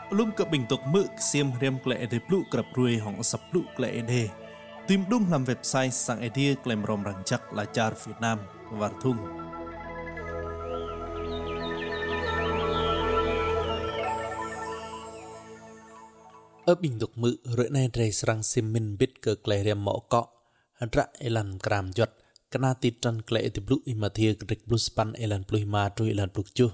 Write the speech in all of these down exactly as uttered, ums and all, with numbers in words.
Lung cập bình tục mực xiêm rem klệ để plu cập ruồi hỏng sập plu klệ để tìm đúng làm website sang idea klem rom răng chắc là char Việt Nam và thung. Ở bình tục mực rưỡi này rây sang xiêm min biết cờ klệ rem mỏ cọ ra elan kram giọt kana titran klệ để plu imathia krik plu span elan plu ma trui elan plu chu.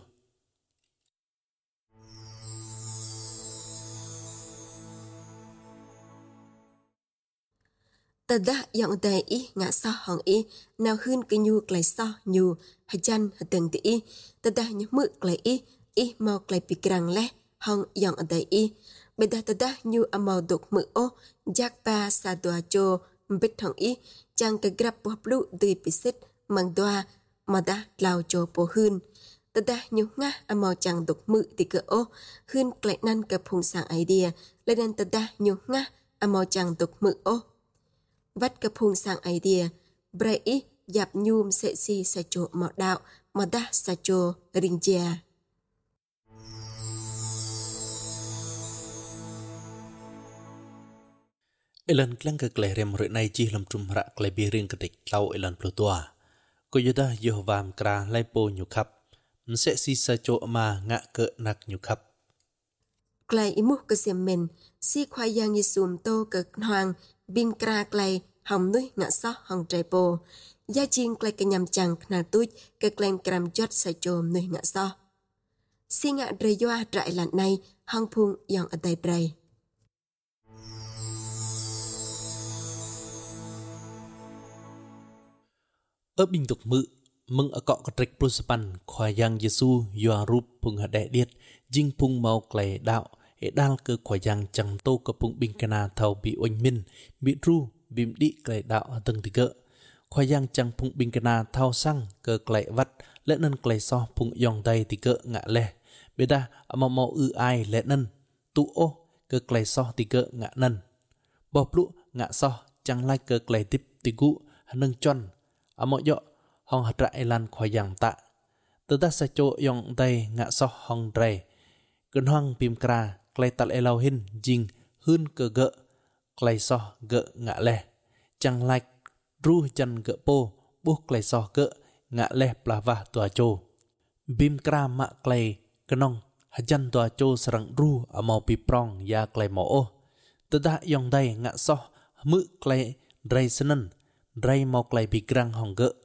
Tada yang day i ngã so hong i nào hơn cái nhu lại so nhu hay chân hay từng tí i tada nhớ mực lại i i mau lại bị krang lẽ hong yang day i beda tada nhu amau đục mực ô jak ba sa doa cho bít hong i chang cái grab bop lu từ pisit mang doa mà đã lao cho po hơn tada nhu ngã amau chang đục mực thì cơ ô hơn lại nan cái phùng sang idea lên nên tada nhu ngã amau chang đục mực ô vắt cái phùng sang idea bray dạp nhum sẽ si sa cho mọ đạo mà đã sa cho ring chia Elan klang ke klerem rưỡi này chỉ làm trùm rạ klei bia riêng ketik lau elan plutoa ko yoda Yehovam kra laipo nyukap sẽ si sa cho mà ngạ cỡ nặc nyukap klei imu ke semen si khoai yang yisum to ke hoàng bim kra klei hồng nuôi ngã so hồng trai po gia chiên klei ke nham chang khna tuj ke klem kram jot sa chom nuôi ngã so si ngã dre yoa trại lạn này hong phung yang ở tay dre ở bình tục mự mừng ở cọ cái trek pluspan khoai yang Yesu yoa rup phung hạt đại điệt jing phung mau klei đạo hệ đal cơ khoai yang chẳng tô cơ phung bình kana thầu bị oanh min bị ru bim đi klei đạo từng thì gỡ khoai yang chẳng phung bình kana thao sang cơ klei vắt lẽ nên klei so phung yong tay thì gỡ ngạ lẹ bê đa mà mau ư ai lẽ nên tu ô cơ klei so thì gỡ ngạ nần bọp lũ ngạ so chẳng lai cơ klei tiếp thì gu nâng chon à mọi dọ hong hạt rại lan khoai yang tạ từ ta sa cho yong tay ngạ so hong dre cơn hoang pim kra klei tal elau hin jing hơn cơ gỡ klei so gỡ ngạ lẹ chẳng lai ru chân gỡ po buộc klei so gỡ ngạ lẹ plava tua cho bim kra mạ klei kenong hajan tua cho sarang ru à mau pi prong ya klei mo o từ ta yong tay ngạ so mự klei dre senen dre mau klei pi grang hong gỡ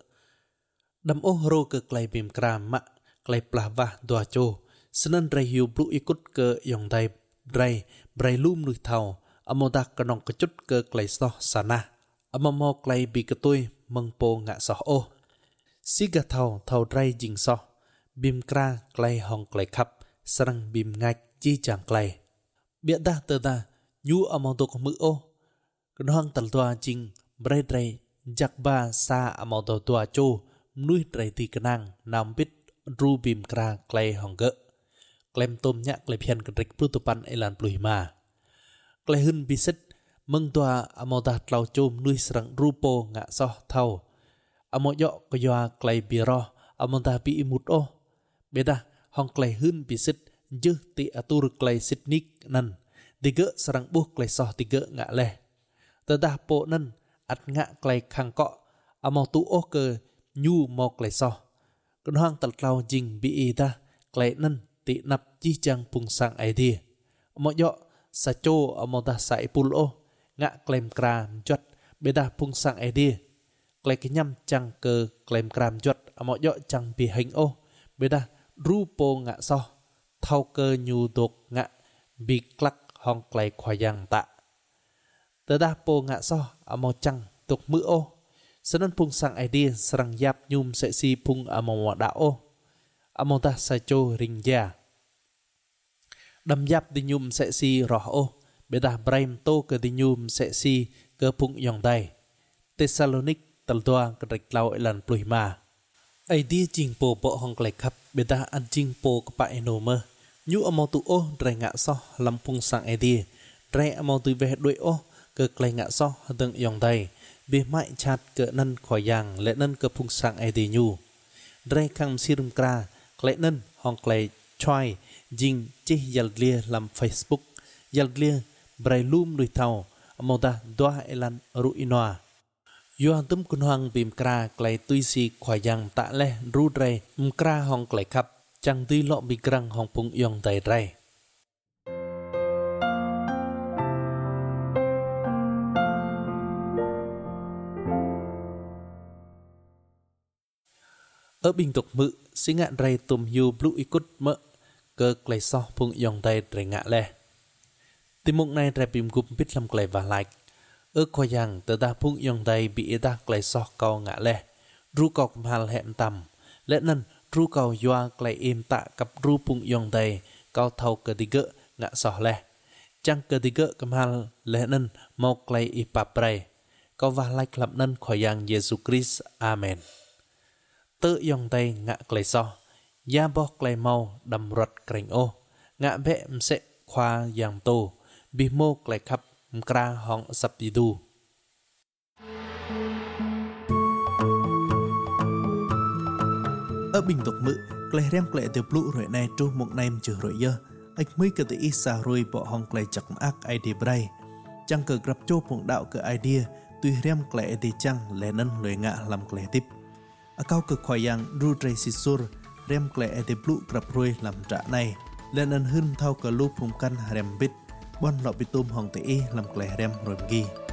đâm ô ro cơ klei bim kra mạ klei plava tua cho senen dre hiu blu ikut cơ yong tay dre dre lum nuôi thầu amoda kanong kechut ke klei so sana amamo klei bi ketui mengpo ngạ so o siga thau thau drai jing so bim kra klei hong klei khap sarang bim ngạch chi chang klei bia da tơ da nyu amoto ko mu o kanong tal tua jing bre drai jakba sa amoto tua cho nuôi drai ti kanang nam bit ru bim kra klei hong ge klem tom nya klei phian kedrik prutupan elan pluima klei hun bisit meng tua amoda tlau chom nuôi sarang rupo ngạ so thau amoyo ko yoa klei biro amonda bi imut o beda hong klei hun bisit jeu ti atur klei sitnik nan tiga sarang buh klei so tiga ngạ le tada po nan at ngạ klei khang ko amo tu o ke nyu mo klei so kon hang tal tlau jing bi ida klei nan ti nap chi chang pung sang idea amoyo sa cho amoda sai pul o ngạ klem kram jot beda pung sang idea klei ke nyam chang cơ klem kram jot amo yo chang pi hình o beda rupo ngạ so thau cơ nyu dok ngạ bi klak hong klei khoai yang ta tada po ngạ so amo chang tok mu o sanan pung sang idea sarang yap nyum se si pung amo da o amo ta sa cho ring ya đam yap di nhum sẽ si roh o beda braim to ke di nhum sẽ si ke pung yong dai Thessalonic tal doa ke rek lau elan pluima ai di jing po po hong klei khap beda an jing po ka pa enoma nyu amo tu o dre ngạ so lam pung sang ai di dre amo tu ve doi o ke klei ngạ so deng yong dai be mai chat ke nan khoi yang le nan ke pung sang ai di nyu dre kang sirum kra klei nan hong klei choi jing chi yallia lam Facebook yallia brailum đuôi thầu mota doa elan ruinoa yuan tum kun hoang bim kra klai tui si khwa yang ta le ru re mkra hong klai khap chang tui lo bi krang hong pung yong tai rai ở bình tục mự xí ngạn ray tùm yu blue ikut mỡ cơ klai so pung yong tai rai ngạ le tim mục này ray bim gup bit lam klai và like ở khwa yang tờ ta pung yong tai bị ta klai so cao ngạ le ru cọc hal hẹn tầm lẽ nần ru cầu yoa klai im tạ cặp ru pung yong tai cao thâu cơ đi gỡ ngạ so le chăng cơ đi gỡ cầm hal lẽ nần mau klai ipapray cao và like lập nần khwa yang Jesus Christ amen tự yong tay ngạ klai so ya bo klai mau đầm rọt kreng ô ngạ bẹ sẽ khoa yang tô bi mô klai khắp mkra hong sap didu ở bình tục mự klai rem klai tiêu blu rồi này tru một nem chữ rồi dơ ách mấy cái tự sa rồi bỏ hong klai chặt ác idea bray chăng cờ grab cho phụng đạo cờ idea tuy rem klai thì chăng lẽ nân lời ngạ làm klai tiếp ở cao cực khoai yang ru tray sisur rem klai ete blue grab rồi làm trả này lên ân hưng thao cờ lu phùng căn rem bit bon lọ bị tôm hong tê làm klai rem rồi ghi